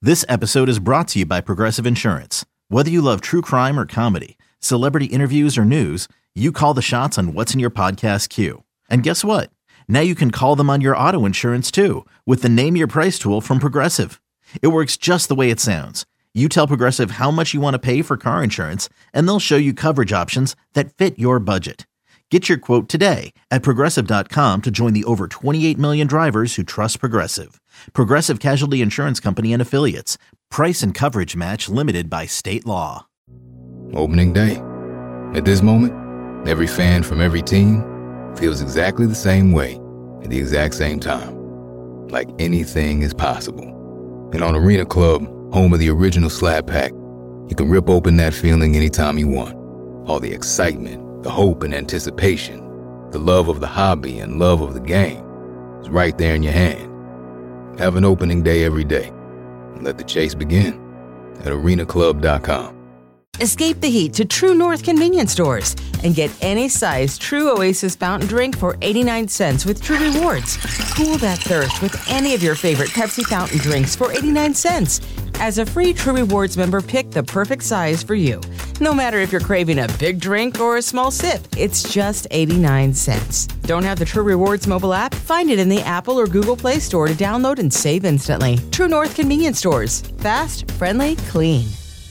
This episode is brought to you by Progressive Insurance. Whether you love true crime or comedy, celebrity interviews or news, you call the shots on what's in your podcast queue. And guess what? Now you can call them on your auto insurance too with the Name Your Price tool from Progressive. It works just the way it sounds. You tell Progressive how much you want to pay for car insurance, and they'll show you coverage options that fit your budget. Get your quote today at Progressive.com to join the over 28 million drivers who trust Progressive. Progressive Casualty Insurance Company and Affiliates. Price and coverage match limited by state law. Opening day. At this moment, every fan from every team feels exactly the same way at the exact same time. Like anything is possible. And on Arena Club, home of the original Slab Pack, you can rip open that feeling anytime you want. All the excitement, the hope and anticipation, the love of the hobby and love of the game is right there in your hand. Have an opening day every day. And let the chase begin at arenaclub.com. Escape the heat to True North convenience stores and get any size True Oasis fountain drink for 89 cents with True Rewards. Cool that thirst with any of your favorite Pepsi fountain drinks for 89 cents. As a free True Rewards member, pick the perfect size for you. No matter if you're craving a big drink or a small sip, it's just 89 cents. Don't have the True Rewards mobile app? Find it in the Apple or Google Play Store to download and save instantly. True North convenience stores. Fast, friendly, clean.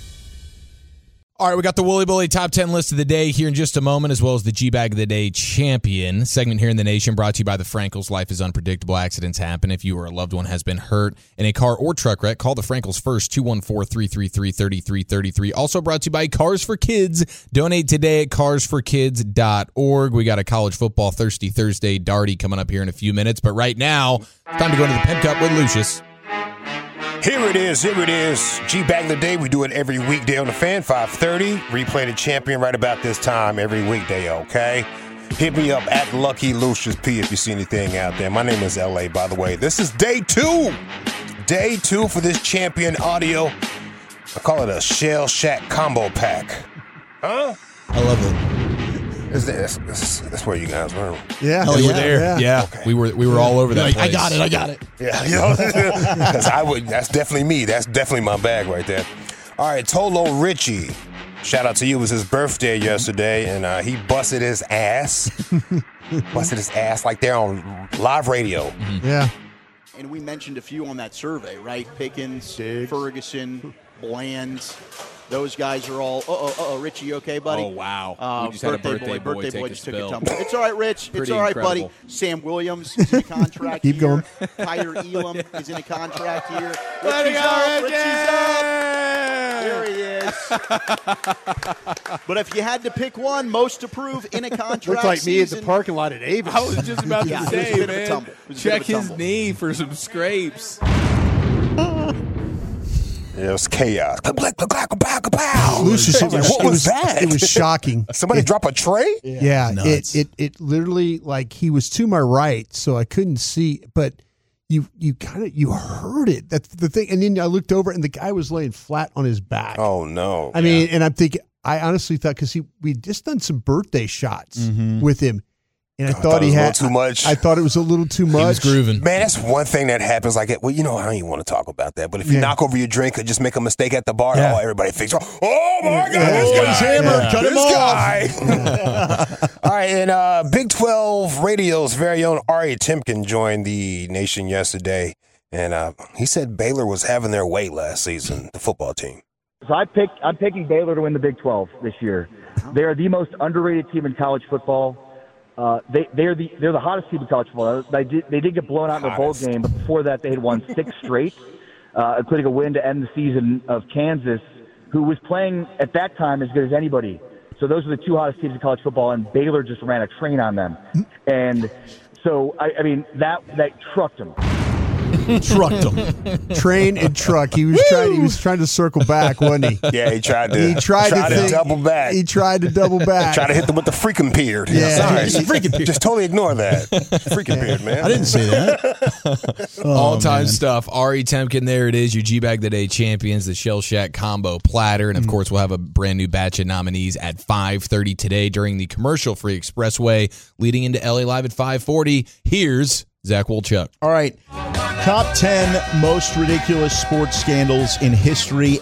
All right, we got the Wooly Bully Top 10 list of the day here in just a moment, as well as the G-Bag of the Day champion segment here in the nation, brought to you by the Frankels. Life is unpredictable. Accidents happen. If you or a loved one has been hurt in a car or truck wreck, call the Frankels first, 214-333-3333. Also brought to you by Cars for Kids. Donate today at carsforkids.org. We got a college football Thirsty Thursday Darty coming up here in a few minutes. But right now, it's time to go to the Pimp Cup with Lucius. Here it is. G-Bag of the Day. We do it every weekday on the Fan, 5:30. Replay the champion right about this time every weekday, okay? Hit me up at Lucky Lucius P if you see anything out there. My name is L.A., by the way. This is day two. Day two for this champion audio. I call it a Shell Shack combo pack. Huh? I love it. That's where you guys were. Yeah. Oh, you were there? Yeah. Okay. We were all over that Like, place. I got it. Yeah, you know, because that's definitely me. That's definitely my bag right there. All right, Tolo Richie. Shout out to you. It was his birthday yesterday, and he busted his ass. Like they're on live radio. Mm-hmm. Yeah. And we mentioned a few on that survey, right? Pickens, Ferguson, Bland. Those guys are all, Richie, okay, buddy? Oh, wow. We just had a birthday boy just took a tumble. It's all right, Rich. Pretty It's all right, incredible. buddy. Sam Williams is in a contract Keep here. going. Kyler Elam is in a contract here. Let Richie's it go, up. Richie! Richie's up. There he is. But if you had to pick one, most to prove in a contract Looked like me at the season, parking lot at Avis. I was just about Yeah, to it was a say, bit of a man, tumble. It was a bit check of a his tumble. knee for some scrapes. It was chaos. Pow. Lucius, I was like, what was that? It was shocking. Somebody drop a tray? Yeah, Nuts. it literally, like, he was to my right, so I couldn't see, but you heard it. That's the thing. And then I looked over, and the guy was laying flat on his back. Oh, no. I mean, and I'm thinking, I honestly thought, because we'd just done some birthday shots with him, and I thought he it was a had little too much. I thought it was a little too much. He was grooving. Man, that's one thing that happens. Like, well, you know, I don't even want to talk about that. But if you knock over your drink or just make a mistake at the bar, Yeah. everybody thinks, oh my God, Yeah. this He's guy. hammered. Cut him This off. guy. All right, and Big 12 Radio's very own Ari Timken joined the nation yesterday. And he said Baylor was having their way last season, the football team. So I'm picking Baylor to win the Big 12 this year. They are the most underrated team in college football. They're the hottest team in college football. They did get blown out in the bowl game, but before that they had won 6 straight, including a win to end the season of Kansas, who was playing at that time as good as anybody. So those are the 2 hottest teams in college football, and Baylor just ran a train on them. And so I mean that trucked them. Trucked him. Train and truck. He was trying to circle back, wasn't he? Yeah, he tried to double back. He tried to double back. Tried to hit them with the freaking beard. Yeah. Sorry. Just totally ignore that. Freaking beard, man. I didn't say that. All-time stuff. Ari Temkin, there it is, your G-Bag of the Day champions, the Shell Shack Combo Platter. And, of course, we'll have a brand new batch of nominees at 5:30 today during the commercial-free expressway leading into LA Live at 5:40. Here's Zach Wolchuk. All right. Top 10 most ridiculous sports scandals in history,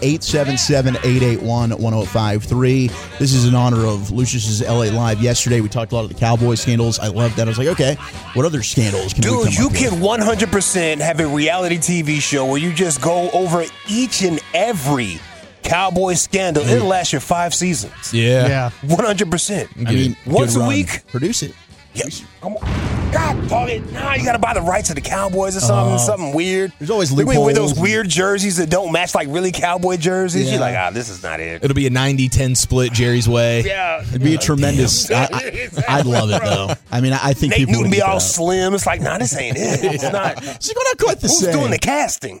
877-881-1053. This is in honor of Lucius's LA Live. Yesterday, we talked a lot of the Cowboy scandals. I loved that. I was like, okay, what other scandals can we come up with? Dude, you can 100% have a reality TV show where you just go over each and every Cowboy scandal. It'll last you 5 seasons. Yeah. 100%. I mean, once good a run. week. Produce it. Yeah. Come on. God, dog it. Nah, you got to buy the rights to the Cowboys or something weird. There's always We loopholes. wear those weird jerseys that don't match like really Cowboy jerseys. Yeah. You're like, this is not it. It'll be a 90-10 split Jerry's way. Yeah. It'd be a tremendous. I'd love it, though. I mean, I think Nate people Newton would be eat all that up. slim. It's like, this ain't it. It's not. It's not quite the Who's same. doing the casting?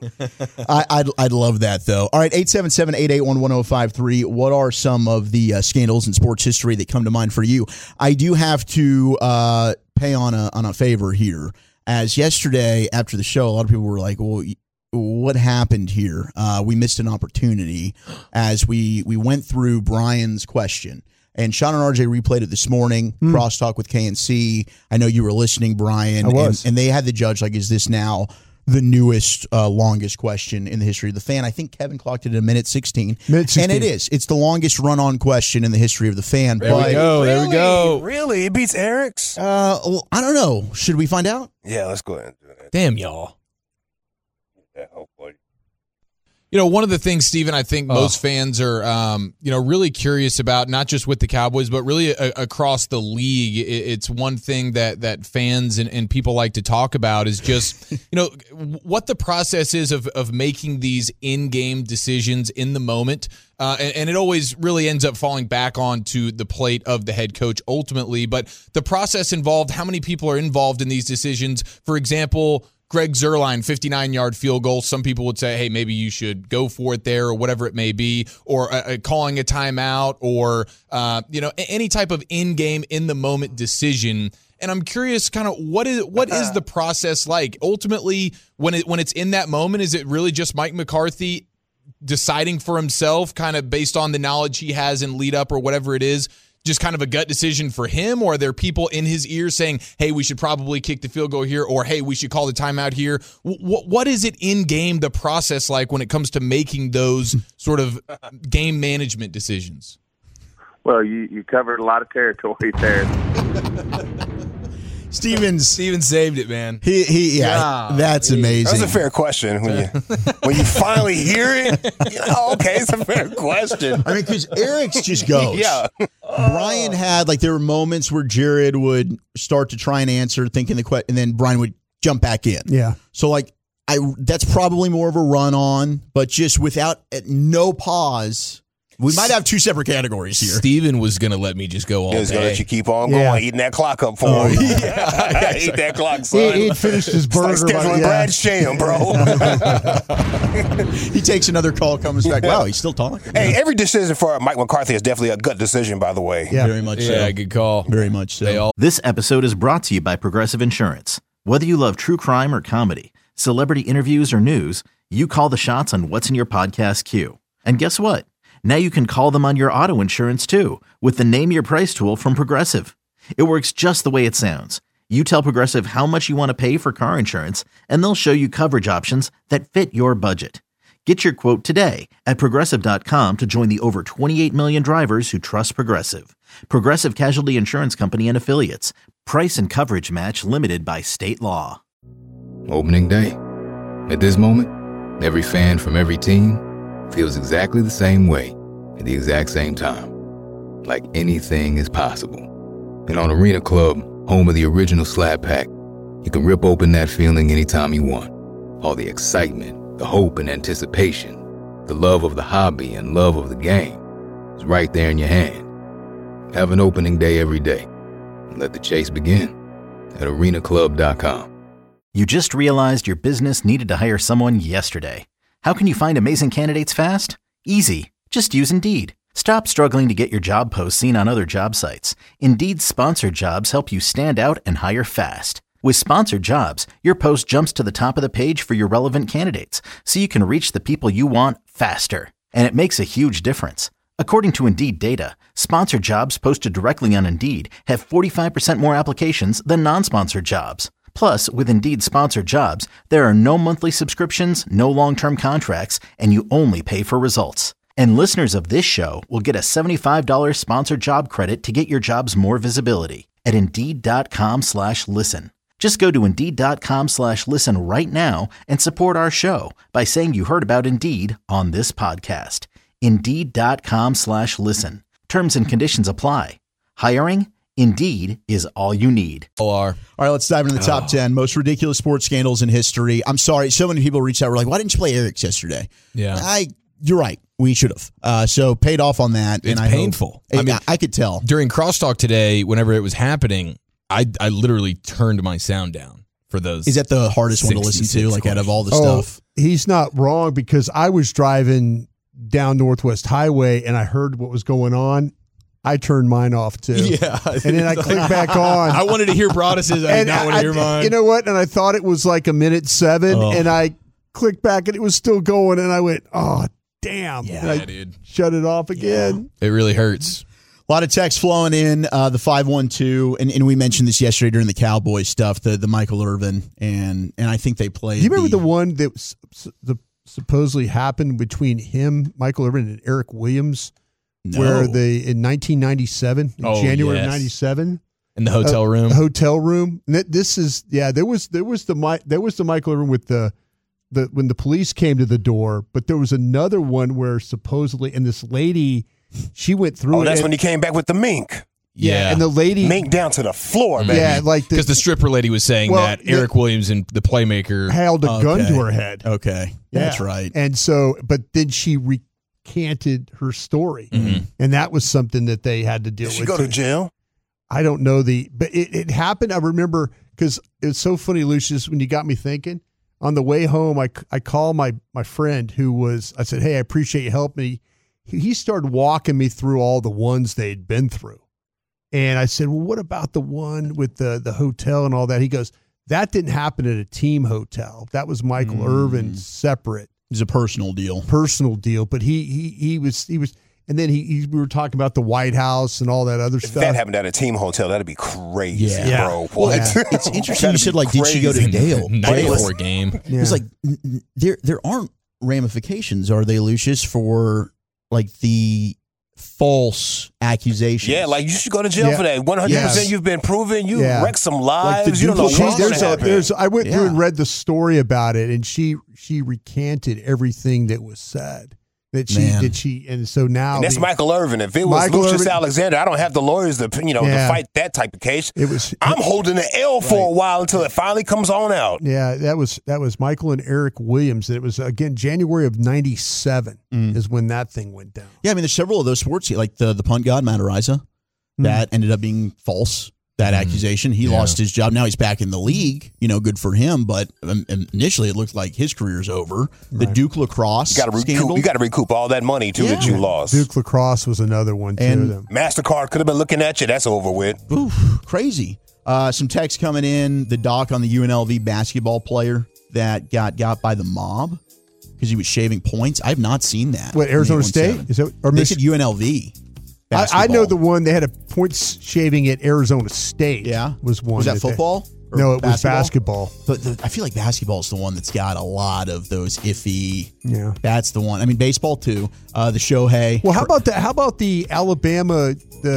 I'd love that, though. All right, 877-881-1053. What are some of the scandals in sports history that come to mind for you? I do have to pay on a favor here. As yesterday after the show, a lot of people were like, well, what happened here? We missed an opportunity as we went through Brian's question. And Sean and RJ replayed it this morning, crosstalk with KNC. I know you were listening, Brian. I was. And they had the judge, like, is this now the newest, longest question in the history of the fan? I think Kevin clocked it at 1:16. And it is. It's the longest run-on question in the history of the fan. There we go. There we go. Really? It beats Eric's? Well, I don't know. Should we find out? Yeah, let's go ahead and do that. Damn, y'all. Yeah, hopefully. You know, one of the things, Steven, I think most fans are, really curious about, not just with the Cowboys, but really across the league. It's one thing that fans and people like to talk about is just, what the process is of making these in-game decisions in the moment. And it always really ends up falling back onto the plate of the head coach ultimately. But the process involved, how many people are involved in these decisions? For example, Greg Zuerlein, 59-yard field goal. Some people would say, hey, maybe you should go for it there or whatever it may be, or calling a timeout or, any type of in-game, in-the-moment decision. And I'm curious kind of what is the process like? Ultimately, when it's in that moment, is it really just Mike McCarthy deciding for himself kind of based on the knowledge he has in lead up or whatever it is? Just kind of a gut decision for him, or are there people in his ear saying, hey, we should probably kick the field goal here, or hey, we should call the timeout here? What is it in game, the process like when it comes to making those sort of game management decisions? Well, you covered a lot of territory there. Steven saved it, man. That's amazing. That's a fair question when you finally hear it. Okay, it's a fair question. I mean, because Eric's just goes. Yeah. Brian had, there were moments where Jared would start to try and answer, thinking the question, and then Brian would jump back in. Yeah. So, that's probably more of a run on, but just without no pause. We might have two separate categories here. Steven was going to let me just go all day. He was going to let you keep on going, eating that clock up for him. Eat that clock, son. He'd finished his burger. It's like scheduling Brad Sham, bro. He takes another call, comes back. Wow, he's still talking. Hey, every decision for Mike McCarthy is definitely a gut decision, by the way. Yeah. Very much so. Yeah, good call. Very much so. This episode is brought to you by Progressive Insurance. Whether you love true crime or comedy, celebrity interviews or news, you call the shots on what's in your podcast queue. And guess what? Now you can call them on your auto insurance too with the Name Your Price tool from Progressive. It works just the way it sounds. You tell Progressive how much you want to pay for car insurance, and they'll show you coverage options that fit your budget. Get your quote today at Progressive.com to join the over 28 million drivers who trust Progressive. Progressive Casualty Insurance Company and Affiliates. Price and coverage match limited by state law. Opening day. At this moment, every fan from every team feels exactly the same way at the exact same time. Like anything is possible. And on Arena Club, home of the original Slab Pack, you can rip open that feeling anytime you want. All the excitement, the hope and anticipation, the love of the hobby and love of the game is right there in your hand. Have an opening day every day. And let the chase begin at arenaclub.com. You just realized your business needed to hire someone yesterday. How can you find amazing candidates fast? Easy. Just use Indeed. Stop struggling to get your job posts seen on other job sites. Indeed's sponsored jobs help you stand out and hire fast. With sponsored jobs, your post jumps to the top of the page for your relevant candidates, so you can reach the people you want faster. And it makes a huge difference. According to Indeed data, sponsored jobs posted directly on Indeed have 45% more applications than non-sponsored jobs. Plus, with Indeed Sponsored Jobs, there are no monthly subscriptions, no long-term contracts, and you only pay for results. And listeners of this show will get a $75 sponsored job credit to get your jobs more visibility at Indeed.com/listen. Just go to Indeed.com/listen right now and support our show by saying you heard about Indeed on this podcast. Indeed.com/listen. Terms and conditions apply. Hiring? Indeed is all you need. All right, let's dive into the top 10 most ridiculous sports scandals in history. I'm sorry, so many people reached out. Were like, "Why didn't you play Eric's yesterday?" Yeah, you're right. We should have. So paid off on that. It's and painful. I could tell during Crosstalk today. Whenever it was happening, I literally turned my sound down for those. Is that the hardest one to listen to? Like out of all the stuff, he's not wrong because I was driving down Northwest Highway and I heard what was going on. I turned mine off too. Yeah. And then I clicked back on. I wanted to hear Broaddus's. I did not want to hear mine. You know what? And I thought it was like 1:07, and I clicked back and it was still going, and I went, "Oh, damn." Yeah, and I dude. Shut it off again. It really hurts. A lot of text flowing in, the 512, and we mentioned this yesterday during the Cowboys stuff, the Michael Irvin, and I think they played. Do you remember the one that supposedly happened between him, Michael Irvin, and Eric Williams? No. Where they in 1997, January of 97, in the hotel room. Hotel room. This is there was the Michael Irvin with the when the police came to the door, but there was another one where supposedly, and this lady, she went through. Oh, that's when he came back with the mink. Yeah, and the lady mink down to the floor, baby. Yeah, like because the stripper lady was saying that Eric Williams and the playmaker held a gun to her head. Okay, that's right. And so, but then she recanted her story, and that was something that they had to deal with. Did she go to jail? I don't know but it happened. I remember because it was so funny, Lucius, when you got me thinking. On the way home, I called my friend I said, "Hey, I appreciate you helping me." He started walking me through all the ones they'd been through. And I said, "Well, what about the one with the hotel and all that?" He goes, "That didn't happen at a team hotel. That was Michael Irvin separate. It was a personal deal. But he was, and then we were talking about the White House and all that other If stuff. that happened at a team hotel, that'd be crazy, Yeah. bro. Well, What? it's interesting you said, like, did she go to Dale? 94 game. It's like there aren't ramifications, are they, Lucius, for like the false accusations? Yeah, like you should go to jail for that. 100% you've been proven. You wrecked some lives. Like you don't know what's going to happen. I went through and read the story about it, and she recanted everything that was said. And so now And that's Michael Irvin. If it was Lucius Alexander, I don't have the lawyers to to fight that type of case. I'm holding the L for a while until it finally comes on out. Yeah, that was Michael and Eric Williams. It was again January of '97 is when that thing went down. Yeah, I mean, there's several of those sports, like the punt god Matt Araiza, that ended up being false. That accusation, he lost his job. Now he's back in the league. Good for him. But initially, it looked like his career's over. The Duke lacrosse scandal. You got to recoup all that money too that you lost. Duke lacrosse was another one too. And MasterCard could have been looking at you. That's over with. Oof, crazy. Some text coming in. The doc on the UNLV basketball player that got by the mob because he was shaving points. I have not seen that. What, Arizona State? Is that, or they said UNLV. I know the one they had a points shaving at Arizona State. Yeah, was one. Was that football? No, it was basketball. But I feel like basketball is the one that's got a lot of those iffy. Yeah, that's the one. I mean, baseball too. The Shohei. Well, how about that? How about the Alabama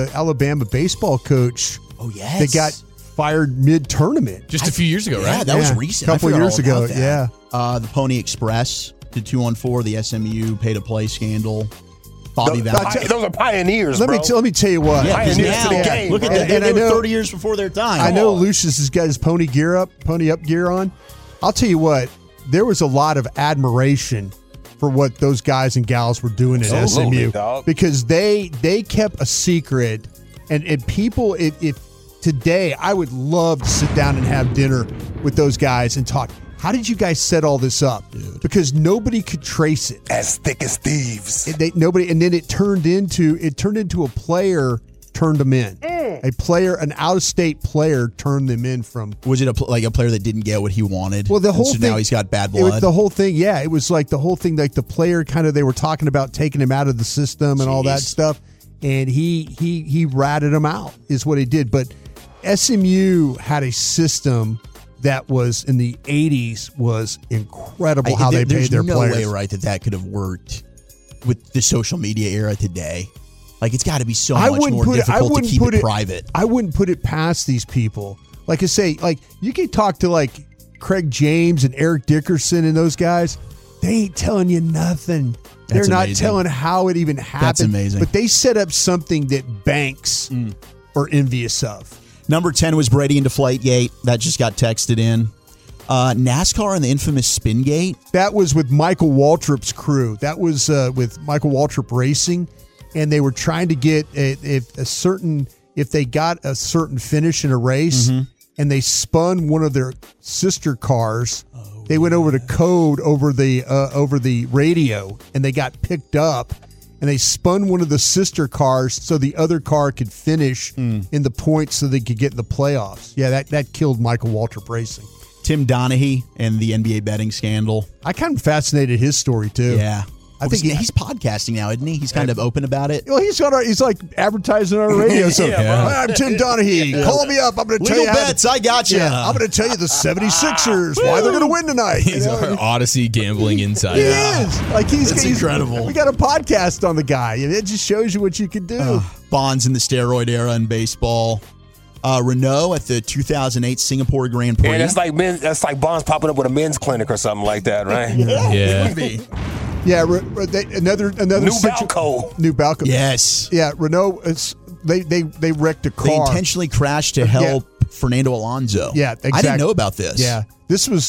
baseball coach? Oh yes, that got fired mid-tournament just a few years ago, right? Yeah, that was recent. A couple of years ago. Yeah. The Pony Express did 2-on-4. The SMU pay-to-play scandal. Bobby Valentine. Those are pioneers, Let me tell you what. Pioneers to the game. Look at that. They were 30 years before their time. I know Lucius has got his pony up gear on. I'll tell you what. There was a lot of admiration for what those guys and gals were doing at SMU because they kept a secret, and people. If today, I would love to sit down and have dinner with those guys and talk. How did you guys set all this up? Dude. Because nobody could trace it. As thick as thieves. Nobody, and then it turned into a player turned them in. An out-of-state player turned them in from. Was it a player that didn't get what he wanted? Well, the whole thing. Now he's got bad blood. The whole thing, yeah. It was like the whole thing, like the player they were talking about taking him out of the system and all that stuff, and he ratted him out is what he did. But SMU had a system that was in the 80s was incredible how they paid their players. There's no way, right, that could have worked with the social media era today. Like, it's got to be so much more difficult to keep it private. I wouldn't put it past these people. Like I say, like, you can talk to, like, Craig James and Eric Dickerson and those guys. They ain't telling you nothing. They're not telling how it even happened. That's amazing. But they set up something that banks are envious of. Number 10 was Brady into Deflategate. That just got texted in. NASCAR and the infamous Spin Gate. That was with Michael Waltrip's crew. That was with Michael Waltrip Racing, and they were trying to get if they got a certain finish in a race, and they spun one of their sister cars. They went over to code over the radio, and they got picked up. And they spun one of the sister cars so the other car could finish in the points so they could get in the playoffs. Yeah, that killed Michael Waltrip Racing. Tim Donaghy and the NBA betting scandal. I kind of fascinated his story, too. Yeah. I think he's podcasting now, isn't he? He's kind of open about it. Well, he's like advertising on our radio. So I'm Tim Donaghy. Call me up. I'm going to tell you. Legal bets. I got you. Yeah, I'm going to tell you the 76ers, why they're going to win tonight. He's our Odyssey gambling insider. He is. Like he's incredible. We got a podcast on the guy. It just shows you what you can do. Bonds in the steroid era in baseball. Renault at the 2008 Singapore Grand Prix. Yeah, that's like Bonds popping up with a men's clinic or something like that, right? Yeah. Yeah, another New Balco. New Balco. Yes. Yeah, Renault. They wrecked a car. They intentionally crashed to help Fernando Alonso. Yeah, exactly. I didn't know about this. Yeah, this was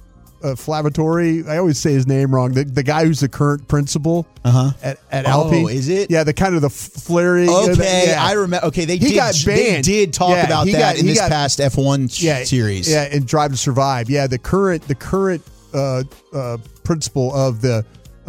Flavatore. I always say his name wrong. The guy who's the current principal at Alpine. Oh, is it? Yeah, the kind of the flaring. Okay, I remember. Okay, they got banned. They did talk about that in this past F1 series. Yeah, in Drive to Survive. Yeah, the current principal of the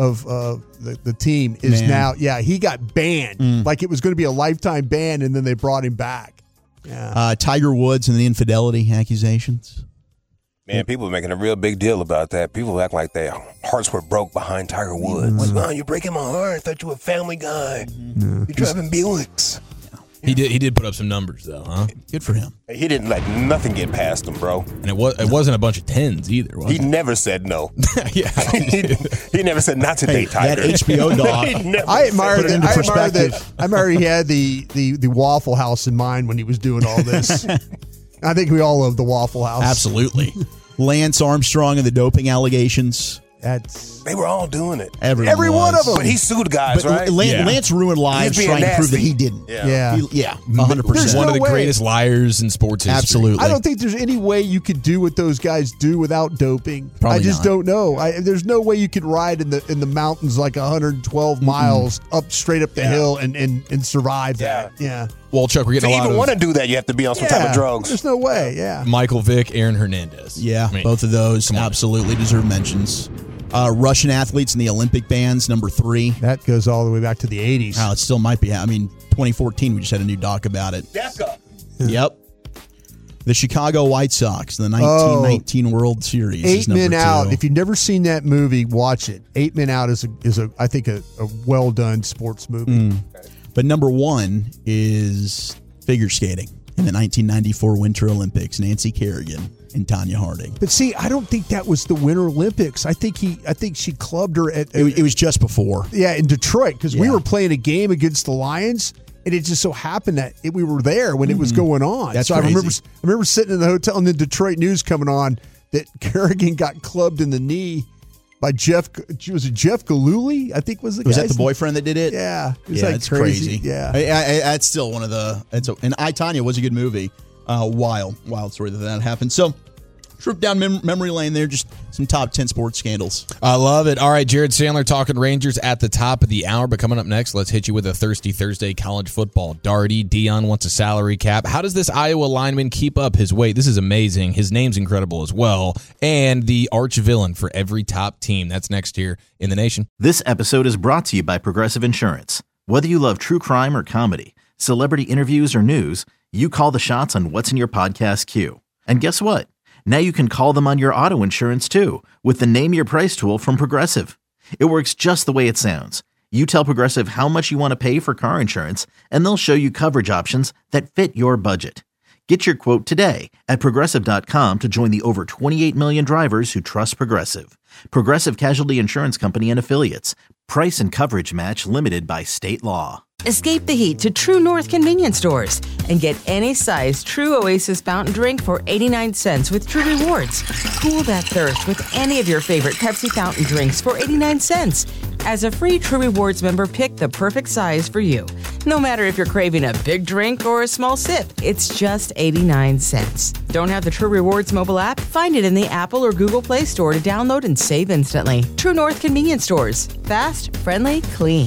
team is now. Yeah, he got banned. Like it was going to be a lifetime ban, and then they brought him back. Yeah. Tiger Woods and the infidelity accusations. Man, people are making a real big deal about that. People act like their hearts were broke behind Tiger Woods. Oh, you're breaking my heart. I thought you were a family guy. You're driving Buicks. He did put up some numbers though, huh? Good for him. He didn't let nothing get past him, bro. And it wasn't a bunch of tens either, was he it? never said no. Yeah. he never said not to date Tiger. That HBO dog. I admire he had the Waffle House in mind when he was doing all this. I think we all love the Waffle House. Absolutely. Lance Armstrong and the doping allegations. They were all doing it. Every one of them. But he sued guys, right? Lance ruined lives trying to prove that he didn't. Yeah. 100%. One of the greatest liars in sports history. Absolutely. I don't think there's any way you could do what those guys do without doping. Probably I just not. don't know. There's no way you could ride in the mountains like 112 miles up straight up the hill and survive that. Yeah. Well, Chuck, we're getting to a lot even of... want to do that, you have to be on some type of drugs. There's no way, Michael Vick, Aaron Hernandez. Yeah, both of those absolutely deserve mentions. Russian athletes in the Olympic bans, number 3. That goes all the way back to the 80s. It still might be. 2014, we just had a new doc about it. DECA. Yep. The Chicago White Sox, the 1919 World Series. 8 is number Men 2. Out. If you've never seen that movie, watch it. 8 Men Out is I think a well done sports movie. But number 1 is figure skating in the 1994 Winter Olympics. Nancy Kerrigan and Tanya Harding. But see, I don't think that was the Winter Olympics. I think she clubbed her at. It was just before. Yeah, in Detroit, because we were playing a game against the Lions, and it just so happened that we were there when it was going on. That's so crazy. I remember sitting in the hotel and the Detroit news coming on that Kerrigan got clubbed in the knee by Jeff Gillooly, I think was the guy. Was that the boyfriend that did it? Yeah. It was it's crazy. Yeah. That's still one of the... and I, Tonya was a good movie. Wild story that happened. So, trip down memory lane there. Just some top 10 sports scandals. I love it. All right, Jared Sandler talking Rangers at the top of the hour. But coming up next, let's hit you with a Thirsty Thursday college football. Darty, Dion wants a salary cap. How does this Iowa lineman keep up his weight? This is amazing. His name's incredible as well. And the arch villain for every top team. That's next here in the nation. This episode is brought to you by Progressive Insurance. Whether you love true crime or comedy, celebrity interviews or news, you call the shots on what's in your podcast queue. And guess what? Now you can call them on your auto insurance too with the Name Your Price tool from Progressive. It works just the way it sounds. You tell Progressive how much you want to pay for car insurance, and they'll show you coverage options that fit your budget. Get your quote today at Progressive.com to join the over 28 million drivers who trust Progressive. Progressive Casualty Insurance Company and Affiliates. Price and coverage match limited by state law. Escape the heat to True North convenience stores and get any size True Oasis fountain drink for 89 cents with True Rewards. Cool that thirst with any of your favorite Pepsi fountain drinks for 89 cents. As a free True Rewards member, pick the perfect size for you. No matter if you're craving a big drink or a small sip, it's just 89 cents. Don't have the True Rewards mobile app? Find it in the Apple or Google Play Store to download and save instantly. True North convenience stores. Fast, friendly, clean.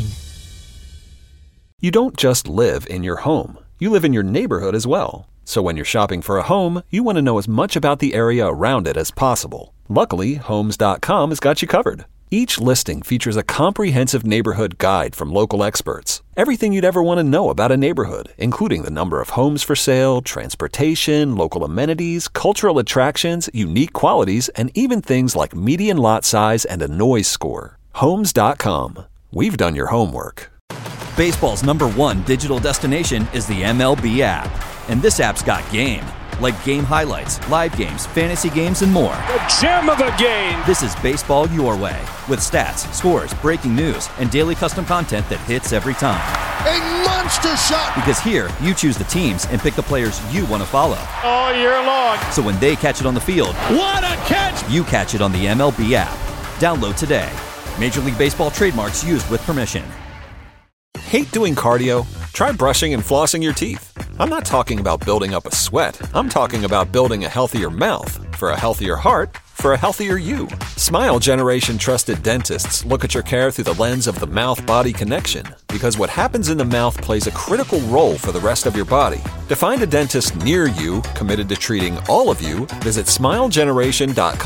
You don't just live in your home. You live in your neighborhood as well. So when you're shopping for a home, you want to know as much about the area around it as possible. Luckily, Homes.com has got you covered. Each listing features a comprehensive neighborhood guide from local experts. Everything you'd ever want to know about a neighborhood, including the number of homes for sale, transportation, local amenities, cultural attractions, unique qualities, and even things like median lot size and a noise score. Homes.com. We've done your homework. Baseball's #1 digital destination is the MLB app. And this app's got game. Like game highlights, live games, fantasy games, and more. The gem of a game! This is baseball your way. With stats, scores, breaking news, and daily custom content that hits every time. A monster shot! Because here, you choose the teams and pick the players you want to follow. All year long. So when they catch it on the field, what a catch! You catch it on the MLB app. Download today. Major League Baseball trademarks used with permission. Hate doing cardio? Try brushing and flossing your teeth. I'm not talking about building up a sweat. I'm talking about building a healthier mouth. For a healthier heart, for a healthier you. Smile Generation trusted dentists look at your care through the lens of the mouth-body connection, because what happens in the mouth plays a critical role for the rest of your body. To find a dentist near you committed to treating all of you, visit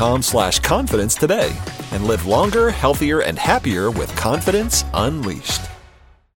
smilegeneration.com/confidence today and live longer, healthier, and happier with confidence unleashed.